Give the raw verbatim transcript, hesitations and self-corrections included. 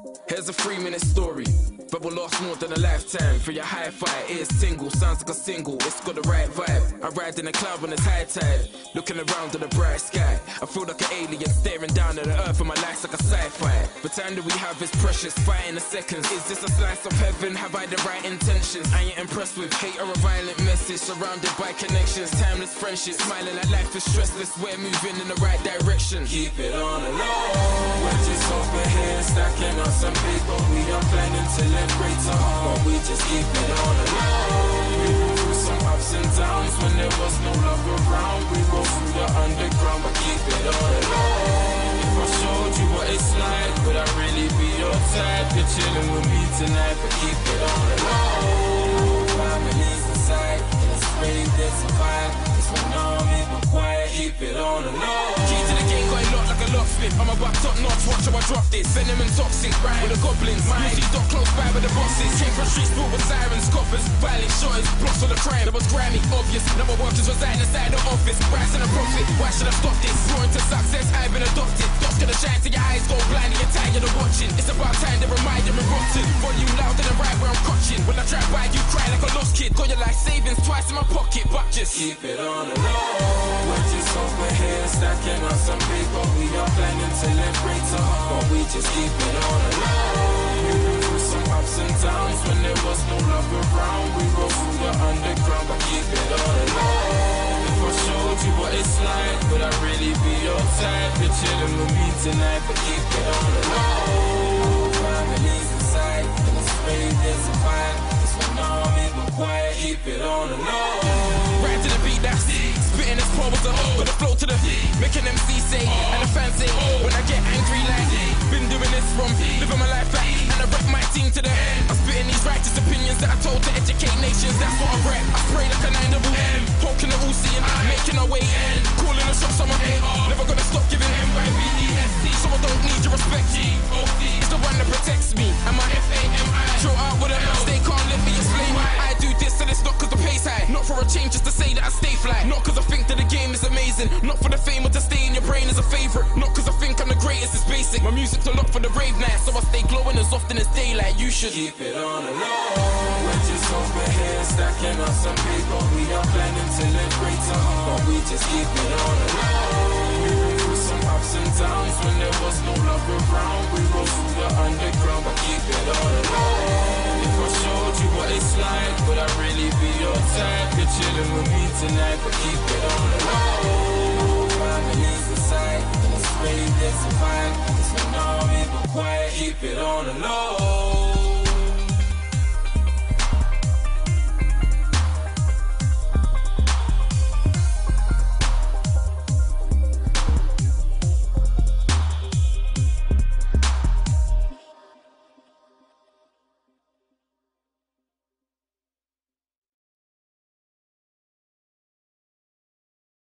Here's a three minute story, but will last more than a lifetime. For your hi-fi, ears tingle, sounds like a single, it's got the right vibe. I ride in a cloud when it's high tide, looking around at the bright sky. I feel like an alien staring down at the earth, and my life's like a sci-fi. The time that we have is precious, fighting the seconds. Is this a slice of heaven? Have I the right intentions? I ain't impressed with hate or a violent message, surrounded by connections, timeless friendships, smiling like life is stressless. We're moving in the right direction. Keep it on the low, we're just over here stacking on some paper. We are planning to live greater, but we just keep it on the low. We go through some ups and downs when there was no love around. We go through the underground, but keep it on the low. If I showed you what it's like, would I really be your type? You're chilling with me tonight, but keep it on the low. Family's inside, and it's free, there's a vibe. It's when I'm even quiet, keep it on the low. Key to the game, got it locked like a locksmith. I'm about top notch, watch how I drop this. Venom and toxic, right with the goblins. Usually dot close by with the bosses. Came from streets filled with sirens, coppers, violent shotters, blocks for the crime. That was grimy, obvious. Number workers residing inside the office. Rising a profit, why should I stop this? Growing to success, I've been adopted. Dots gonna shine till your eyes go blind and you're tired of watching. It's about time to remind you and rotten. Volume louder than right where I'm crotching. When I drive by, you cry like a lost kid. Got your life savings twice in my pocket, but just keep it on the low. We're just over here stacking on some paper. We are planning to live greater, but we just keep it on the low. Through some ups and downs when there was no love around. We go through the underground, but keep it on the low. If I showed you what it's like, would I really be your type? You're chilling with me tonight, but keep it on the low. Family's inside, and it's free, there's a vibe. It's when I'm even quiet, keep it on the low. Right to the beat, that's spitting as poor as a hoe. Got the flow to the making them see say, and the fans say, when I get angry like, been doing this from living my life like, and I rep my team to the end. I'm spitting these righteous opinions that I told to educate nations. That's what I rap. I spray like a nine double M, poking the Uzi and making our way in, calling the shots on my head. Never gonna stop giving M Y B E S C, so I don't need your respect. It's the one that protects me, and my F A M I. Throw out with a stay calm, let me explain why I do this, and it's not cause the pace high. Not for a change, just to say that I stay fly. Not cause I think that the game is amazing. Not for the fame or to stay in your brain as a favorite. Not cause I think I'm the greatest, it's basic. My music's a lot for the rave night, so I stay glowing as often as daylight. You should keep it on the low. We're just over here stacking on some paper. We are planning to live greater, but we just keep it on the low. Through some ups and downs when there was no love around. We roll through the underground, but keep it on the low. If I showed you what it's like, would I really be your type? You're chilling with me tonight, but keep it on the low. Family's inside, and it's free, there's a vibe. It's when I'm even quiet, keep it on the low.